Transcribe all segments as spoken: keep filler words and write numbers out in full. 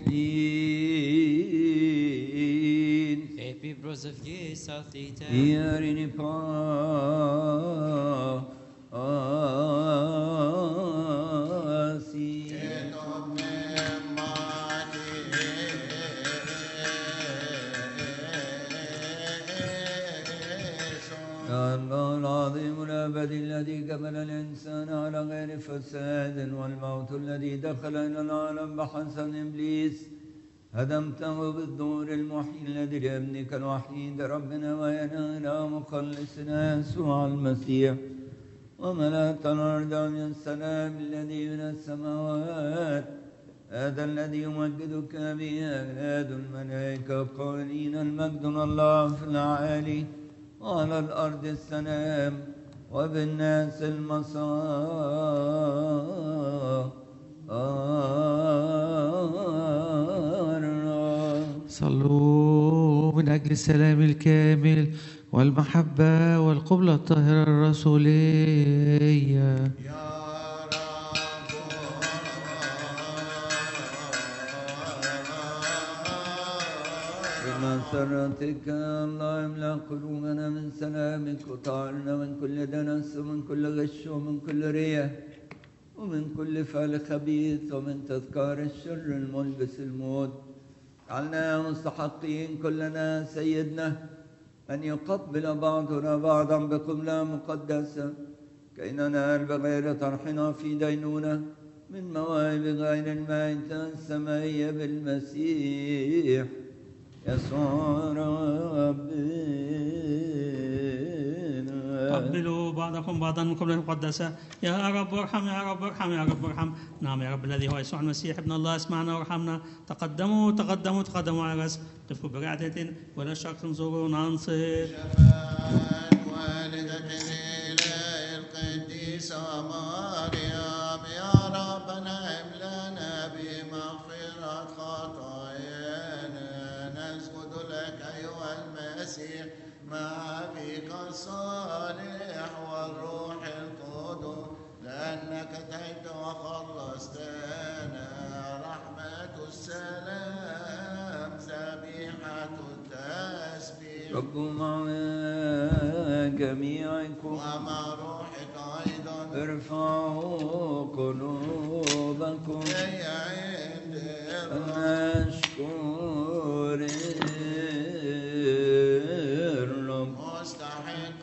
Amen. Epibros of Jesus, Theta. Irini pa asi. الله العظيم الأبدي الذي كمل الإنسان على غير فساد والموت الذي دخل إلى العالم بحسن إبليس هدمته بالدور المحيي الذي لابنك الوحيد ربنا وينال مخلصنا يسوع المسيح وملأت الأرض من السلام الذي من السماوات هذا الذي يمجدك به أجناد الملائكة قائلين المجد الله في العالي وعلى الأرض السلام وبالناس المسار. صلوا من أجل السلام الكامل والمحبة والقبلة الطاهرة الرسولية. بمسرتك الله املأ قلوبنا من سلامك وطهرنا من كل دنس ومن كل غش ومن كل رياء ومن كل فعل خبيث ومن تذكار الشر الملبس الموت. جعلنا مستحقين كلنا سيدنا أن يقبل بعضنا بعضا بقبلة مقدسة كي ننال بغير طرحنا في دينونة من مواهب غير المائتة السمائية بالمسيح يسوع ربنا. قبلوا بعضكم بعضا من قبل المقدسة. يا رب ارحم يا رب ارحم يا رب ارحم. نعم يا رب الذي هو يسوع المسيح ابن الله اسمعنا وارحمنا. تقدموا تقدموا تقدموا على الرأس تفوا برعدة ولا شك انظروا ننصت. شفاعة والدة الإله القديسة مريم يا ربنا املنا بمغفرة خطايانا نسجد لك أيها المسيح مع أبيك الصالح والروح القدس لأنك أتيت وخلصتنا. رحمة السلام ذبيحة التسبيح رب مع جميعكم ومع روحك أيضا. ارفعوا قلوبكم هي عند نشكر الرب. مستحق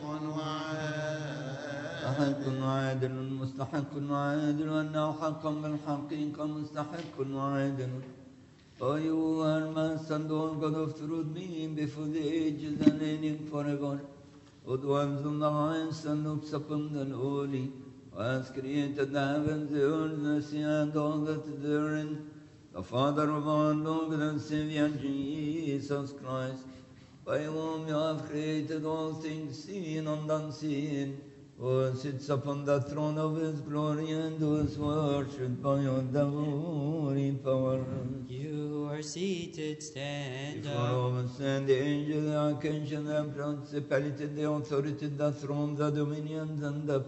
وعادل مستحق وعادل مستحق وعادل وأنه حقا بالحقيقة مستحق وعادل. أيها المسند God of truth being before the ages and reigning forever. who dwells on the highest and looks upon the lowly, who has created the heavens, the earth, the sea, and all that is therein, the Father of our Lord and Savior Jesus Christ, by whom you have created all things seen and unseen, who sits upon the throne of his glory and who is worshipped by all the holy power. You are seated, stand Before up. all us and the angels, the archangels, the principalities, the authorities, the thrones, the dominions, and the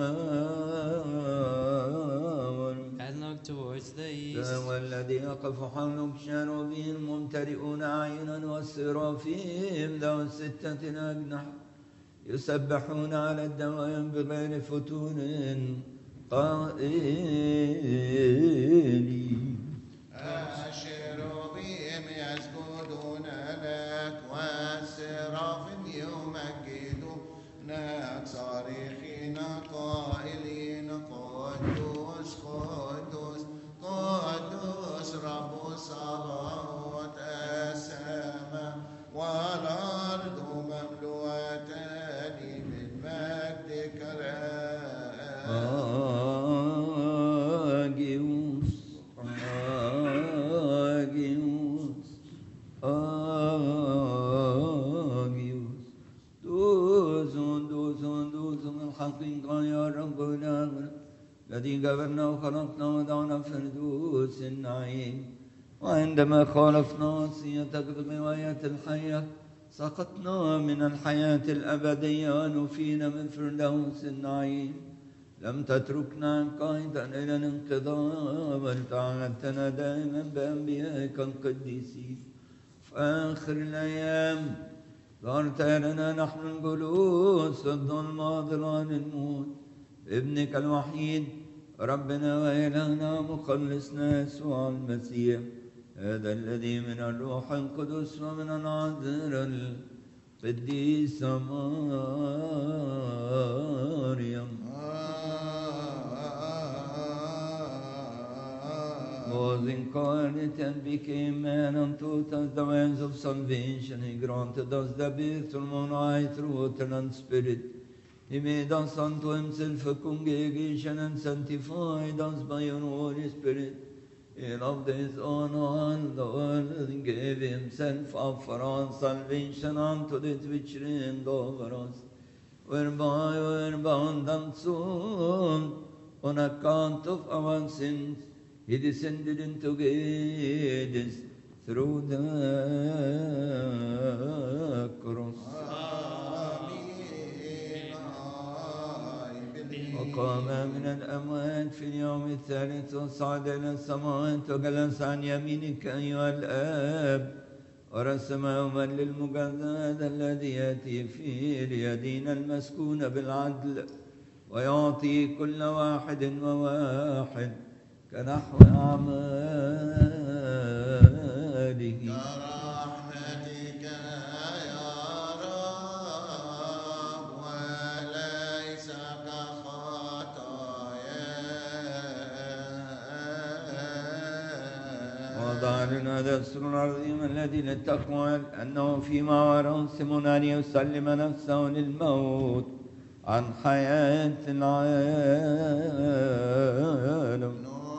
power. And look towards the east. والذي يقف حولك شاروبين ممتلئون أعينا والسرافيم ذو ستة أجنحة يسبحون على الدوام بغير فتور قائلين الشيروبيم يسجدون لك والسرافيم يمجدونك صارخين قائلين قدوس قدوس قدوس رب الصباوات السماء والأرض مملوءتان من مجدك آجيوس آجيوس آجيوس دوزون دوزون دوزون الحقيقة يا رب العالمين الذي جبرنا وخلقنا ودعنا فردوس النعيم وعندما خالفنا وصيتك بغواية الحياة سقطنا من الحياة الأبدية ونفينا من فردوس النعيم لم تتركنا قائدا إلى الانقضاء بل تعهدتنا دائما بأنبيائك القديسين. فآخر الأيام ظهرت لنا نحن الجلوس في الظلمة ظلال الموت ابنك الوحيد ربنا وإلهنا مخلصنا يسوع المسيح، هذا الذي من الروح القدس ومن العذراء القديسة مريم was incarnate and became man and taught us the ways of salvation. He granted us the baptism on high through water and spirit. He made us unto himself a congregation and sanctified us by your Holy Spirit. He loved his own and the world and gave himself up for our salvation unto that which reigned over us, whereby we are bound and sold on account of our sins. He descended into Hades through the cross. وقام من الأموات في اليوم الثالث وصعد إلى السماوات وجلس عن يمينك أيها الآب ورسم يوما للمجدد الذي يأتي فيه ليدين المسكون بالعدل ويعطي كل واحد وواحد كنحو أعماله. كرحمتك يا رب وليس كخطايانا. وضع لنا دستور العظيم الذي للتقوى أنه فيما ورسم أن يسلم نفسه للموت عن حياة العالم.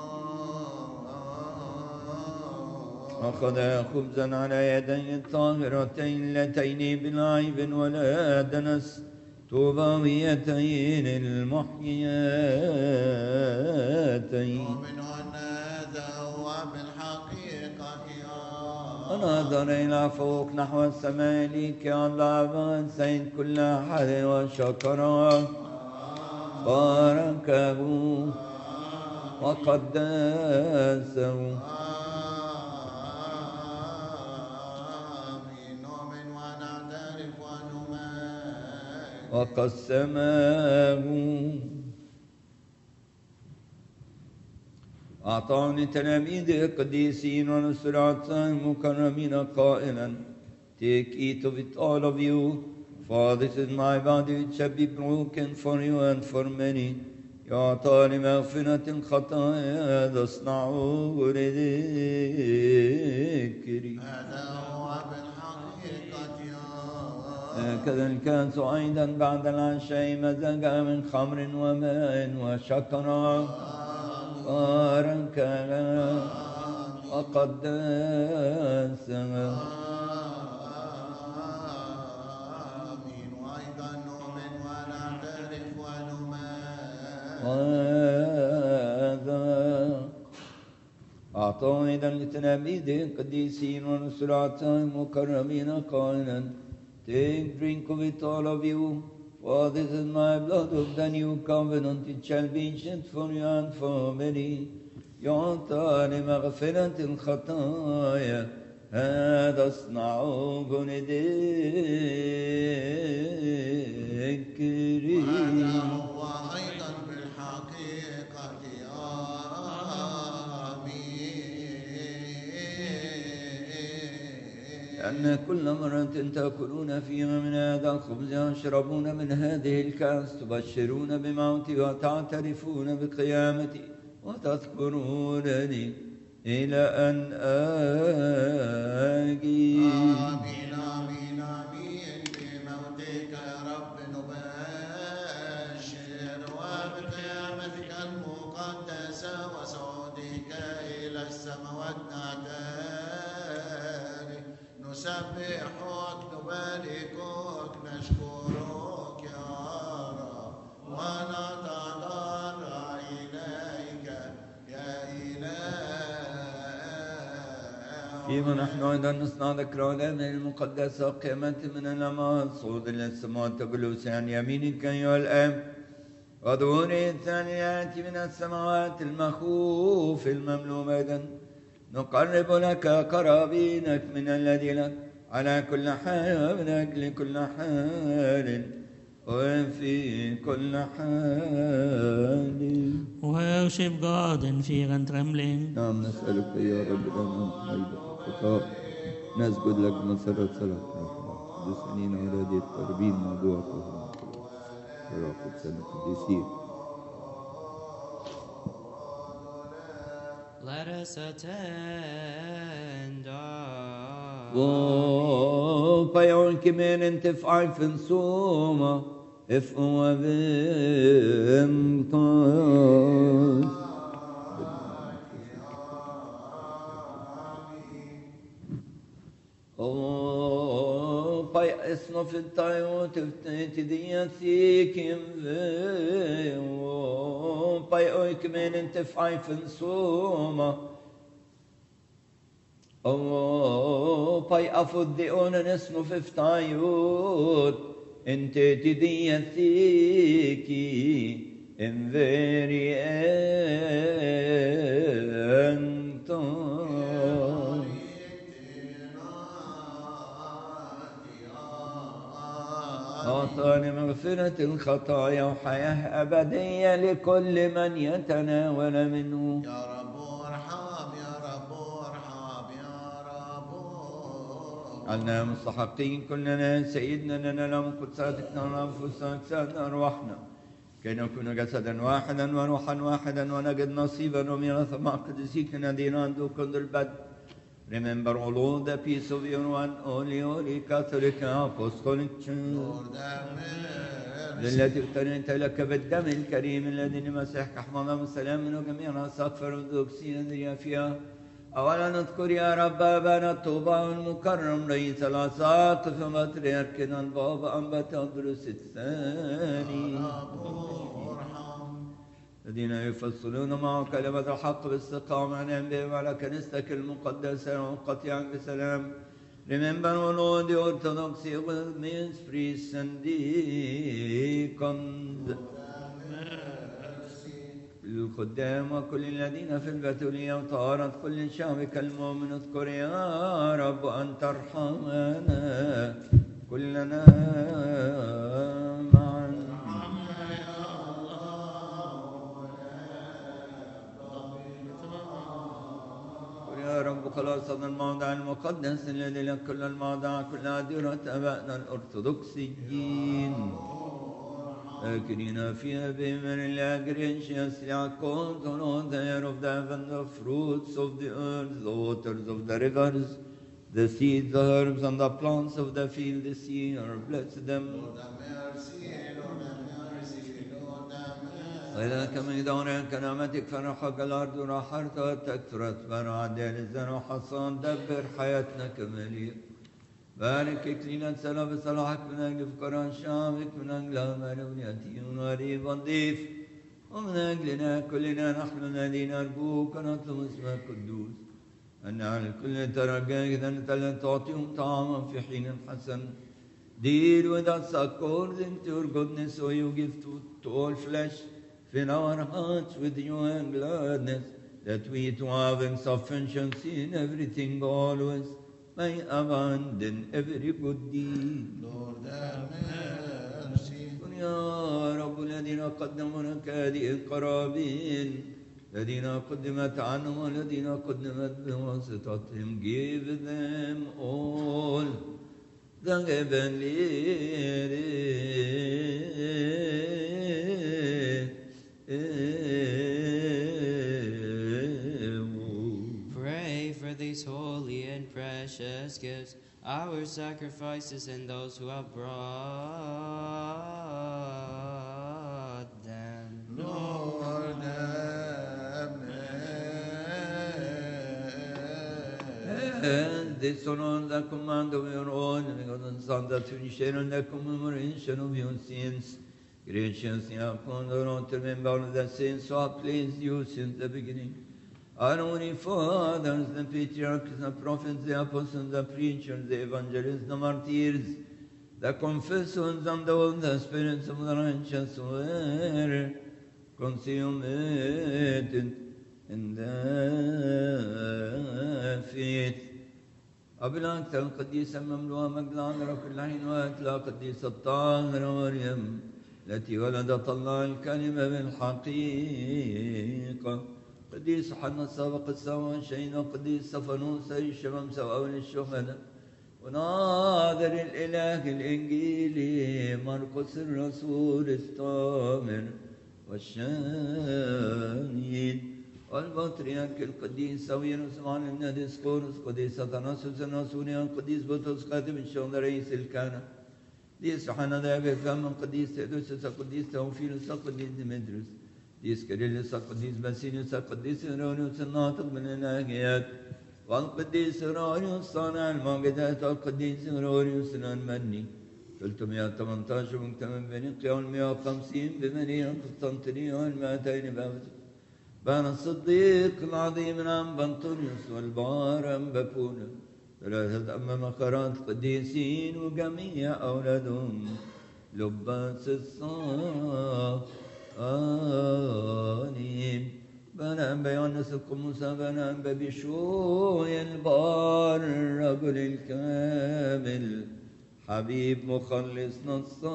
أخذ خبزا على يدي الطاهرتين اللتين بلا عيب ولا دنس طوباويتين المحييتين. ومن هذا هو بالحقيقة ونظر إلى فوق نحو السماء ليك يا الله سيد كل أحد وشكره باركه وقدسه وقسمه. أعطاني تلاميذه القديسين ونسرات المكرمين قائلا, take it of it all of you, for this is my body which shall be broken for you and for many. يعطى لمغفرة الخطايا تصنعوا لذكري. هذا هو بالحقيقة هكذا الكاس أيضا بعد العشاء مزجا من خمر وماء وشكرا باركها وقدسها. آمين. وأيضا نؤمن ونعترف ونمات. وهذا أعطوا أيضا لتلاميذه القديسين ونسراتهم المكرمين قائلا, take, drink of it all of you, for this is my blood of the new covenant, it shall be shed for you and for many. يعطى لمغفرة الخطايا هذا اصنعوه لذكري. وهذا هو أيضا بالحقيقة أن كل مرة تأكلون فيها من هذا الخبز وتشربون من هذه الكأس تبشرون بموتي وتعترفون بقيامتي وتذكرونني إلى أن آجي. آمين آمين آمين. بموتك يا رب نبشر وبقيامتك المقدسة وصعودك إلى السماوات نعترف نسبحك نباركك نشكرك يا رب ونتضرع إليك يا إله. فيما نحن أيضا نصنع ذكرى الأيام المقدسة قيامة من الأموات صعود إلى السماوات جلوس عن يمينك أيها الآب ودور الثاني يأتي من السماوات المخوف المملوء مجدا نقرب لك قرابينك من الذي لك على كل حال ومن أجل كل حال وفي كل حال. Worship God in fear and trembling. نعم نسألك يا رب لنا أيضا الخطاب نسجد لك مسرة صلاة القدسين على هذه التربين موضوع كهرباء وراء قدسان القديسين. Let us attend our وبيعون كمان انت في عارف نصومة افقوا بامتاز باي اصنف الطيوت تدياتيكم باي اوي كمان انت في عارف نصومة Oh, pay afud the onanes no fiftayut, ente tidiathiki, in very enton. أعطاني مغفرة الخطايا وحياة أبدية لكل من يتناول منه. يا رب ارحم يا رب ارحم يا رب عنا مستحقين كلنا سيدنا لنا لهم قدساتنا وأنفسنا أجسادنا أرواحنا كي نكون جسدا واحدا وروحا واحدا ونجد نصيبا وميراثا مع قدسيك نادينا دوك البد. Remember all the peace of your one holy holy Catholic Apostolic Church. Lord have mercy. التي اقتنيت لك بالدم الكريم الذي لمسيحك احمد وسلام من جميع سقف الأرثوذكسية الذي فيها. أولا نذكر يا رب أبانا الطوبى المكرم رئيس الأساقفة بطريركنا البابا أنبا تدرس الثاني الذين يفصلون معه كلمة الحق باستقامة نعم على كنيستك المقدسة وقطيعا بسلام. Remember, O Lord, the orthodoxy of the means, priests and deacons. الخدام وكل الذين في البتولية وطهارة كل شعبك المؤمن اذكر يا رب أن ترحمنا كلنا معا. يا رب خلاص هذا الموضع المقدس الذي لك كل الموضع كل أديرة أبائنا الأرثوذكسيين لكننا فيها بمن الأجريش يسلعكم the air of the heaven, the fruits of the earth, the waters of the rivers, the seeds, the herbs, and the plants of the field this year. Bless them. Lord have mercy, Lord have mercy, Lord have mercy. وإذا كما يدعون كلامتك فرحك الأرض وراحرتها تكثرت فرعدها للزرع وحصان دبر حياتنا كمليء. بارك إكليلك سلا بصلاحك من أجل فقراء شعبك من أجل أمانة واليتيم غريب ضيف ومن أجلنا كلنا نحن الذين نرجوك ونطلب اسمك القدوس أن على الكل ترجاك إذا تعطيهم طعاما في حين حسن. Deal with us according to your goodness, so you give to, to all flesh. Fill our hearts with joy and gladness, that we too having sufficiency in everything always may abound in every good deed. Lord have mercy. يا رب الذين قدموا لك هذه القرابين الذين قدمت عنهم والذين قدمت بواسطتهم give them all the heavenly Pray for these holy and precious gifts, our sacrifices, and those who have brought them. Lord have mercy. And this on the command of your own, God and Son, that you share in the commemoration of your sins. Graciously upon the Lord to remember the sins who have pleased you since the beginning. Our holy fathers, the patriarchs, the prophets, the apostles, the preachers, the evangelists, the martyrs, the confessions and all the spirits of the righteous were consummated in the faith. أبناك القديسة مملوءة مجد كل حين وأتلا قديسة الطاهرة مريم التي ولدت الله الكلمة بالحقيقة. قديس حنا السابق السماء شينا قديس صفنوس الشمس وأول الشهداء وناظر الإله الإنجيلي مرقس الرسول الثامر والشهيد والبطريرك القديس ساويرس معلم ديسقورس قديس أثناسوس الناسونيان قديس بطرس كاتب الشهداء رئيس الكهنة قديس يوحنا ذهبي فم قديس تيودوسوس قديس تيوفيلوس قديس ديمتريوس قديس كيرلس قديس باسيليوس قديس هيرونيوس الناطق من الآيات والقديس هيرونيوس صانع المعجزات والقديس هيرونيوس الأنمني ثلاثمائة وثمانية عشر مكتمل بنقيا والمئة وخمسين بمدينة قسطنطينية والمائتين بأفسس بان الصديق العظيم عن بنطونيوس والبار عن بكونا ثلاثة أمام خيرات قديسين وجميع أولادهم لباس الصالين بنا بيونس القموس بنا ببشوي البار الرجل الكامل حبيب مخلصنا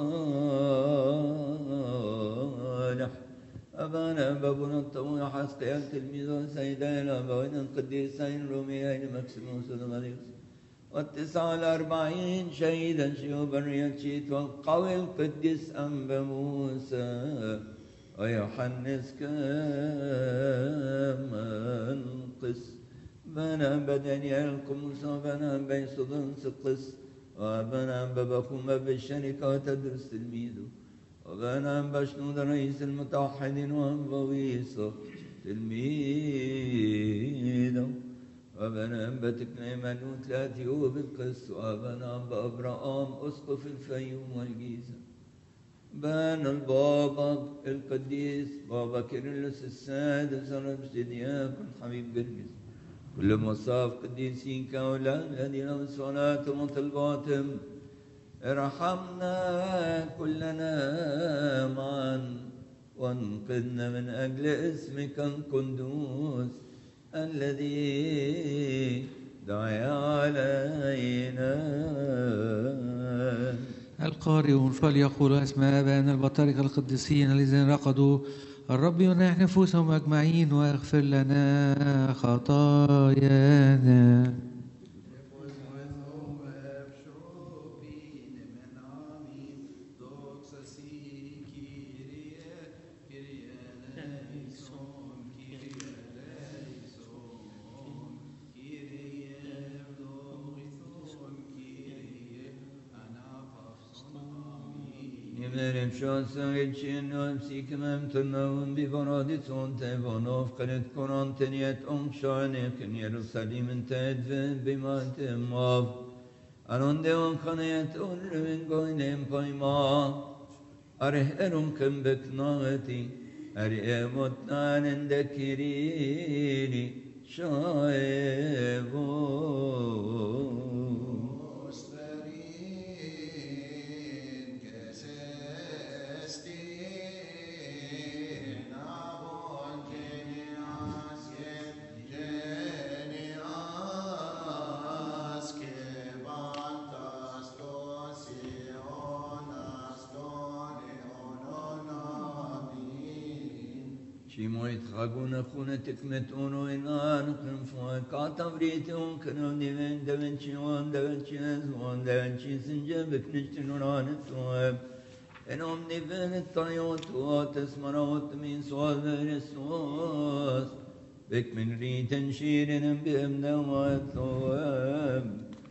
الصالح أبانا بابنا الطويل حسقيا تلميذ سيدنا الأبوين القديسين روميين مكسيموس ودماريوس والتسعة والأربعين شهيدا شيوب الرياتشيت والقوي القديس أنبا موسى ويوحنس كمان قس بنا بدنيا القموس وبنا بيصدن سقس وبنا ببخوم بالشركة وتدرس تلميذه وبنا بشنود رئيس المتوحدين وانبويصة تلميذه وبنا بتكني منوت لاتيوب القس وبنا بأبرام أسقف الفيوم والجيزة بان البابا القديس بابا كيرلس السادس الابسدياكون حبيب جرجس كل مصاف قديسين كأولاد الذين بصلاتهم وطلباتهم ارحمنا كلنا معا وانقذنا من أجل اسمك القدوس الذي دعا علينا. القارئون فليقولوا أسماء آبائنا البطاركة القديسين الذين رقدوا الرب ينيح نفوسهم أجمعين ويغفر لنا خطايانا. Nefrim şahsen geçin öpsik memturnavun bi paradison tevanov kret Kur'an teniyet on şanekin Yerusalimin tedve bimatem av anon devan kanayet ulrevin goynem payma areh erum kembek nağeti er emot nanende kirili şaevo شيمويت خاقونا خونا تكمت اونو انان قنفوان كاتمريتون كنو ديوين دوينشي وان دوينشي ازوان دوينشي سنجبك نجتنوران التواب انهم ديوين الطريوت واتسمروت من سوال الرسوس بك من ريتن شيرين بهم دوات التواب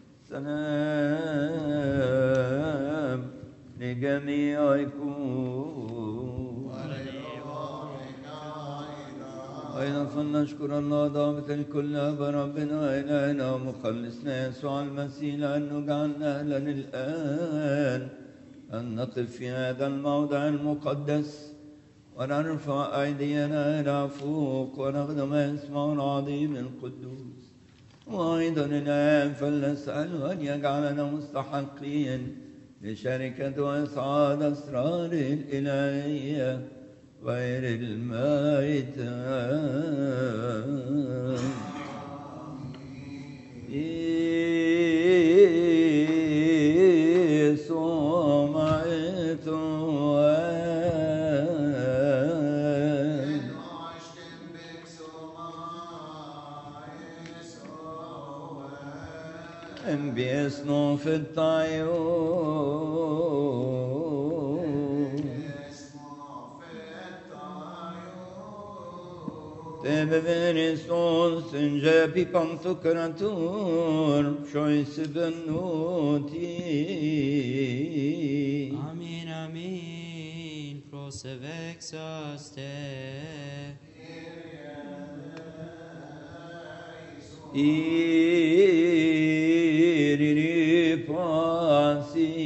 سلام لجميعكم أيضا فلنشكر الله ضابط الكل بربنا إلهنا ومخلصنا يسوع المسيح لأنه جعلنا أهلا الآن أن نقف في هذا الموضع المقدس ونرفع أيدينا إلى فوق ونخدم اسمه العظيم القدوس. وأيضا الآن فلنسأله أن يجعلنا مستحقين لشركة وإصعاد أسرار الإلهية غير المائتة. بيسنو في الطيور تبذني صوص جابي بانسكراتور شويس بنوتي. Amin, amin, prosevexaste. إيري باسي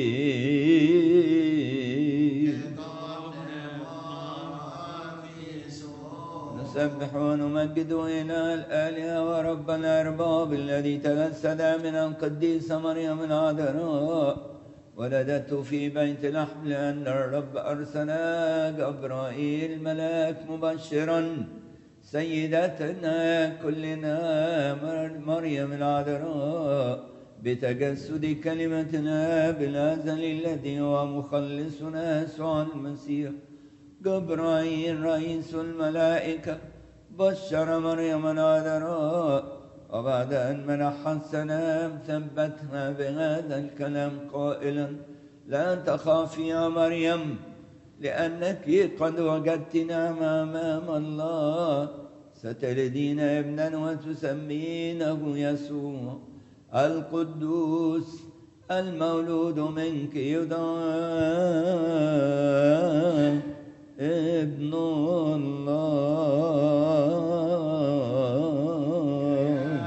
نسبح ونمجد إلى الآلهة وربنا الأرباب الذي تجسد من القديسة مريم العذراء ولدته في بيت لحم، لأن الرب أرسل جبرائيل ملاك مبشرا سيدتنا كلنا مريم العذراء بتجسد كلمتنا بالأزل الذي هو مخلصنا يسوع المسيح. جبرائيل رئيس الملائكة بشر مريم العذراء، وبعد أن منحها السلام ثبتها بهذا الكلام قائلا: لا تخافي يا مريم، لأنك قد وجدت نعمة أمام الله، ستلدين ابنا وتسمينه يسوع القدوس، المولود منك يدعى ابن الله.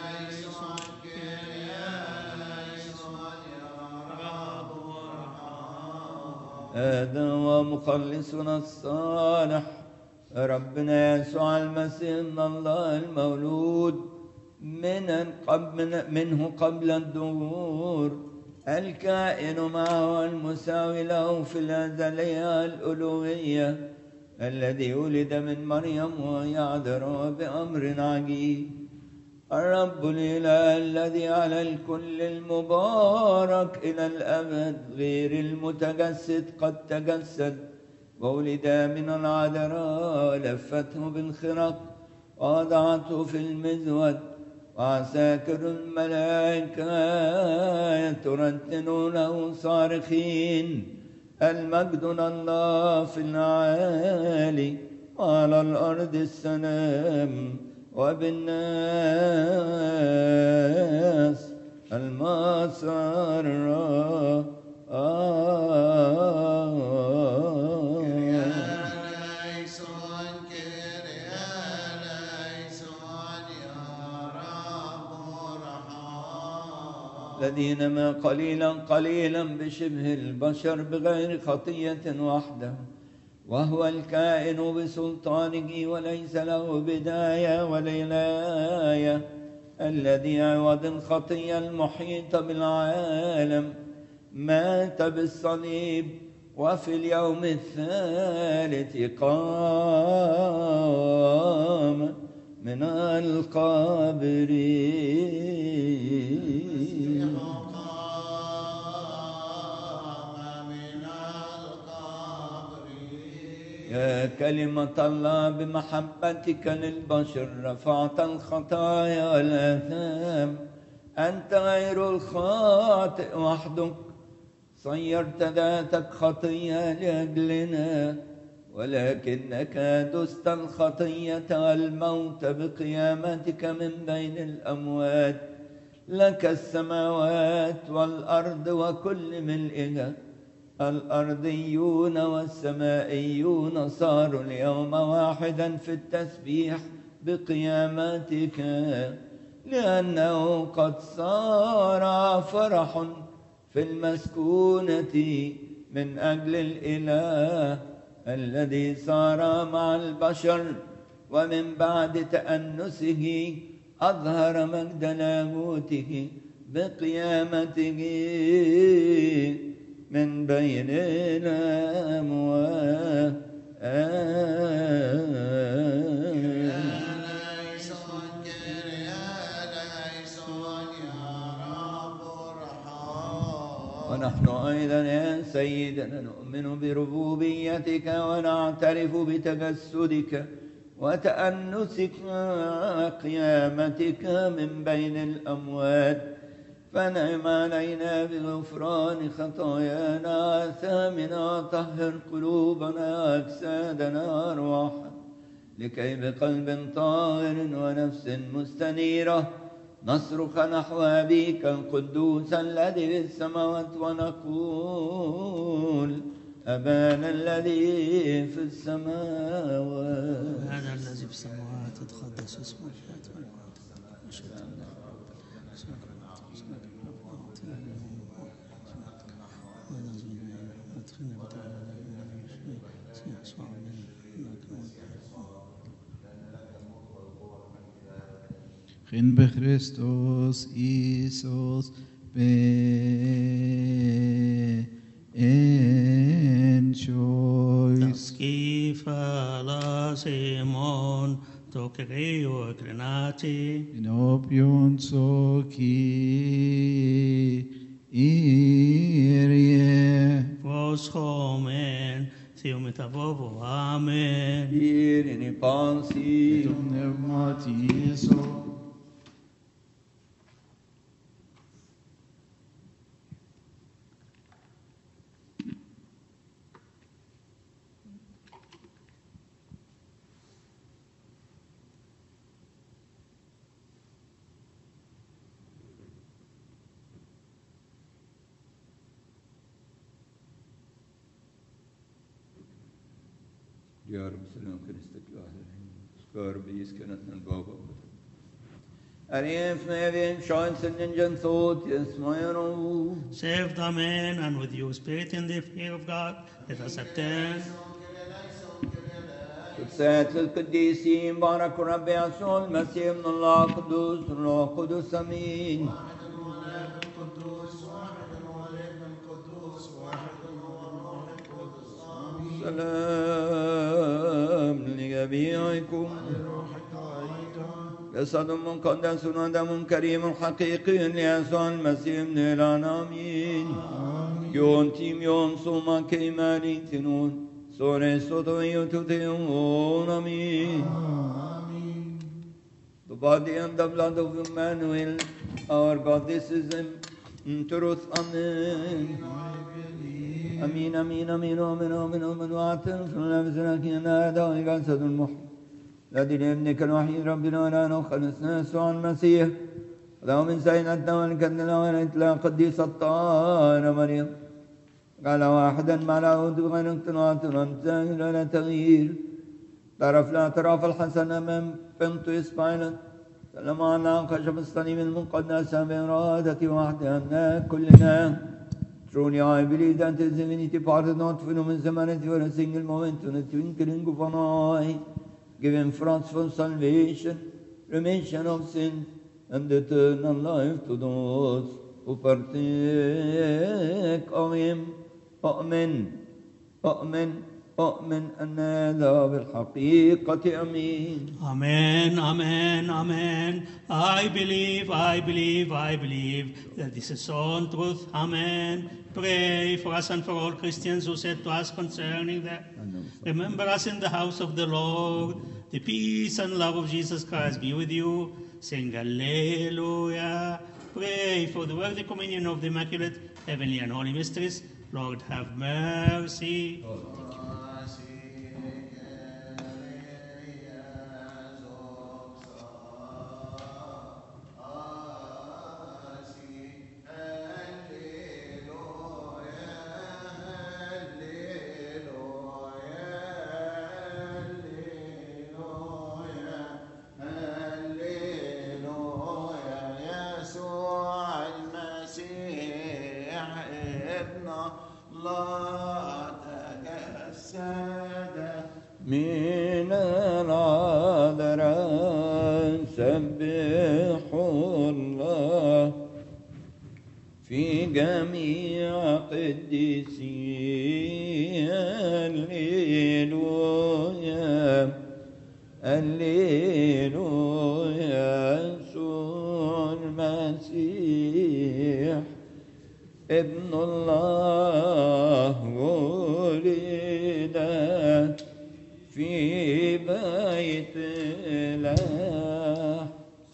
هذا هو مخلصنا الصالح ربنا يسوع المسيح ابن الله المولود من قبل منه قبل الدهور، الكائن معه المساوي له في الأزلية الألوهية، الذي ولد من مريم وهي عذراء بأمر عجيب. الرب الإله الذي على الكل المبارك إلى الأبد غير المتجسد قد تجسد وولد من العذراء، لفته بالخرق ووضعته في المزود، وعساكر الملائكة يترنمونه صارخين: المجد لله في العالي وعلى الأرض السلام وبالناس المسرة. الذين ما قليلا قليلا بشبه البشر بغير خطية وحده، وهو الكائن بسلطانه وليس له بداية ولا نهاية، الذي عوض الخطية المحيطة بالعالم مات بالصليب، وفي اليوم الثالث قام من القبر. يا كلمة الله بمحبتك للبشر رفعت الخطايا والآثام، أنت غير الخاطئ وحدك صيرت ذاتك خطية لأجلنا، ولكنك دست الخطية والموت بقيامتك من بين الأموات. لك السماوات والأرض وكل ملئها، الأرضيون والسمائيون صاروا اليوم واحدا في التسبيح بقيامتك، لأنه قد صار فرح في المسكونة من أجل الإله الذي صار مع البشر، ومن بعد تأنسه أظهر مجد لاهوته بقيامته من بين الأموات. ونحن أيضا يا سيدنا نؤمن بربوبيتك ونعترف بتجسدك وتأنسك قيامتك من بين الأموات، فنعم علينا بغفران خطايانا آثامنا، طهر قلوبنا أجسادنا أرواحنا، لكي بقلب طاهر ونفس مستنيرة نصرخ نحو أبيك القدوس الذي في السماوات ونقول أبانا الذي في السماوات. هذا الذي في السماوات تتقدس اسمك، يأتي ملكوتك، مشيئتك Gen Christus Isus be en choice. تسكيف على سيمون توكريو كرناتي In opion soki irie. فوسخومن ثيومتابوبو آمين. Irini pansi Pneumatiso. يا رب سلام كنيستك الواحدة سكار بيس كنتنا البابا أريف نبيم شاين سنين جن صوت يسمعينو. Save the man, and with your spirit in the fear of God, let us attend. قدسات القديسين بارك ربي يسوع المسيح من الله قدوس روح قدس امين. سلام لجميعكم. جسد مقدس ودم كريم حقيقي ليسوع المسيح من الآن آمين. يون تيم يون سوما كيماني تنون سوري سوتو يوتوتيون آمين. The body and the blood of Emmanuel, our God, this is in truth. Amen. Amin, amin, amin, amin, amin, amin. وعتم فلنا بسنك ينادى جسد المحب الذي لابنك الوحيد ربنا ولا نخلصنا يسوع المسيح له من سيدنا والكدنا والإطلاق قديس الطاهر مريم قال واحدا مع العود بغير اقتناط ولا تغيير طرف لا اعتراف الحسن أمام بنت إسماعيل سلم على خشب الصليب المقدس بإرادة واحدة كلنا. Truly I believe that his divinity parted not from humanity for a single moment, in a twinkling of an eye, giving for us for salvation, remission of sin, and eternal life to those who partake of him. Amen. Amen. أؤمن أن هذا بالحقيقة أمين. Amen, amen, amen. I believe, I believe, I believe that this is so in truth. Amen. Pray for us and for all Christians who said to us concerning that. Remember us in the house of the Lord. The peace and love of Jesus Christ be with you. Sing Alleluia. Pray for the worthy communion of the Immaculate, Heavenly and Holy Mysteries. Lord, have mercy. في جميع قديسي هللويا هللويا يسوع المسيح ابن الله ولد في بيت الله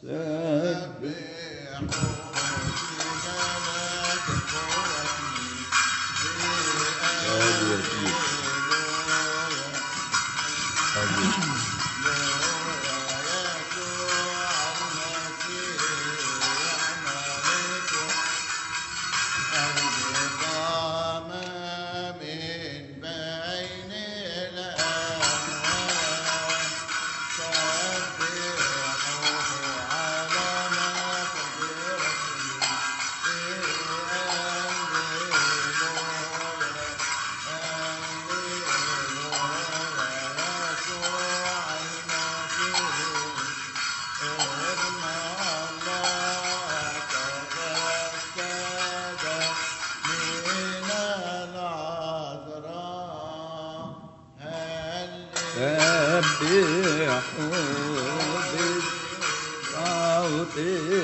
بصوت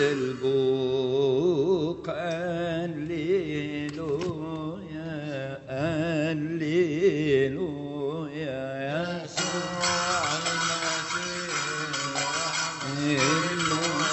البوق هللويا هللويا يسوع المسيح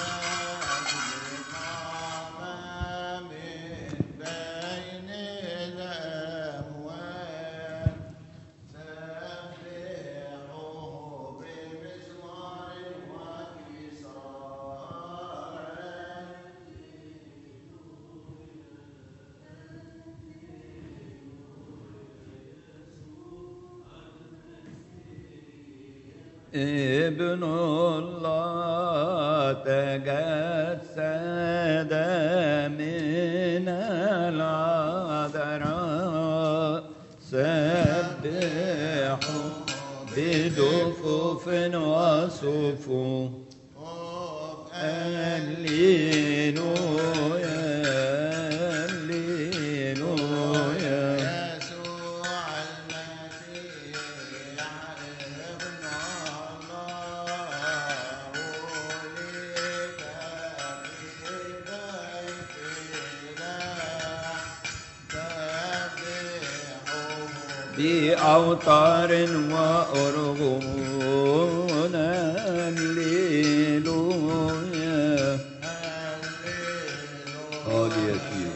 ابن الله تجسد من العذراء سبحوا بدفوف وصفوف هللويا بأوتار وأرغون هللويا هللويا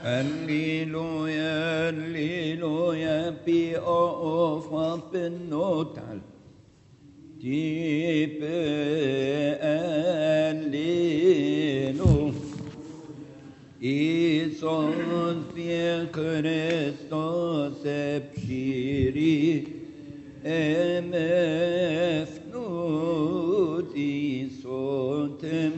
Alleluia, alleluia, pi o fappen notal. Tipe allelu. Iisus fie Christos ebshiri. Emefnut Isotem.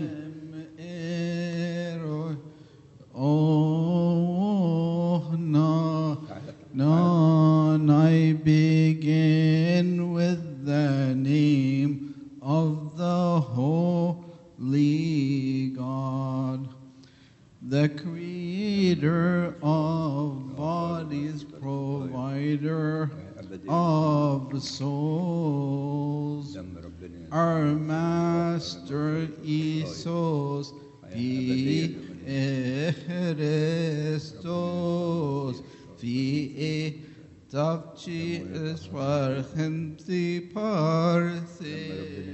Oh, no, none I begin with the name of the Holy God, the Creator of bodies, provider of souls, our Master Jesus, Pi Christos, Fi Tafchi Eswarchenti Parthi.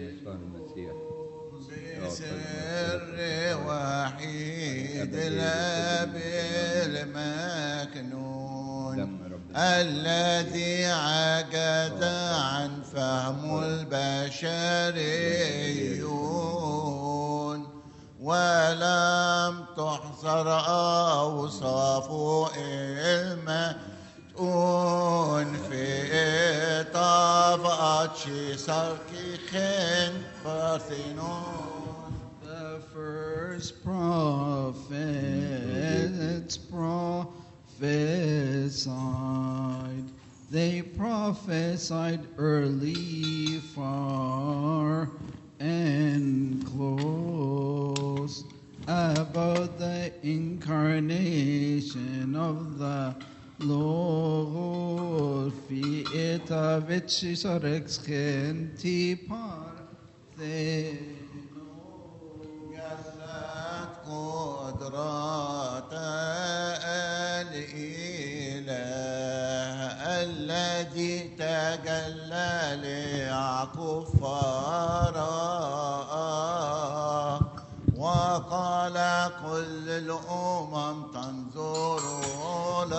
بسر وحيد الاب المكنون الذي عجز عن فهم البشريون ولم تحصر أوصافه المتون في طبقة شيساركي خن بارثينون. The first prophets prophesied. They prophesied early, far, and close about the incarnation of the Lord. Fieta Vitchisarex Genti Parthenos. قدرات الإله الذي تجلى ليعقوب فراء وقال كل الأمم تنظروا لي.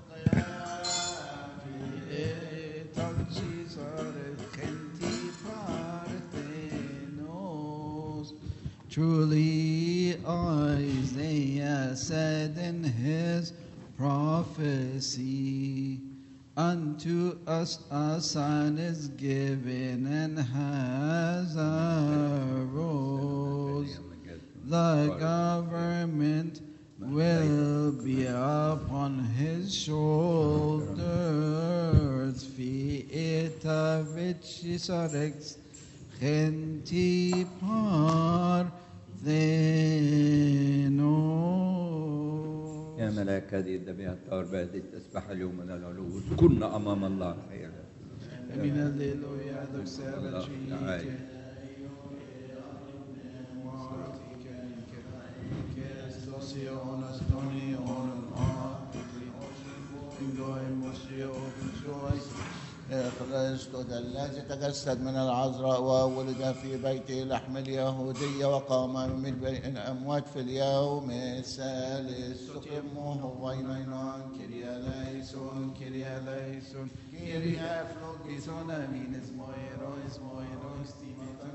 Truly Isaiah said in his prophecy, unto us a son is given and has arose. The government will be upon his shoulders. Fieta Vitchisarex Genti Parthenos. يا ملاك هذه الذبيحة الطاهر بهذه التسبحة اليوم من العلو كنا أمام الله خيرا. من الليلويا دكسابة شيء كريستوس الذي تجسد من العذراء وولد في بيت لحم اليهودية وقام من بين الأموات في اليوم الثالث تقيمه وينينان كريا ليسون كريا ليسون كريا فلوكيسون أمين اسمويرو اسمويرو استيميتون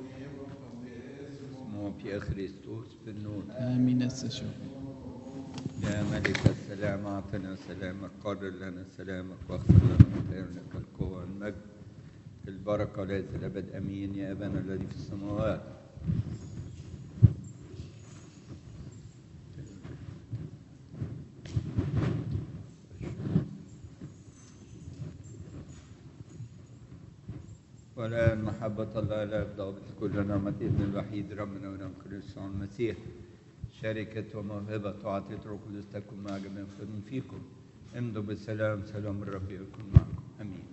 اسمه بيا خريستوس بالنور. آمين السشوف. يا ملك السلام أعطنا سلامك، قرر لنا سلامك واغفر لنا خطايانا القوة والمجد البركة ليس الأبد. أمين. يا أبانا الذي في السماوات والآن محبة الله لا يفضل كل نعمة ابن الوحيد ربنا ونعم يسوع المسيح شركة وموهبة وعطية روح القدس تكن مع جميع فيكم. امضوا بالسلام، سلام الرب يكون معكم. امين.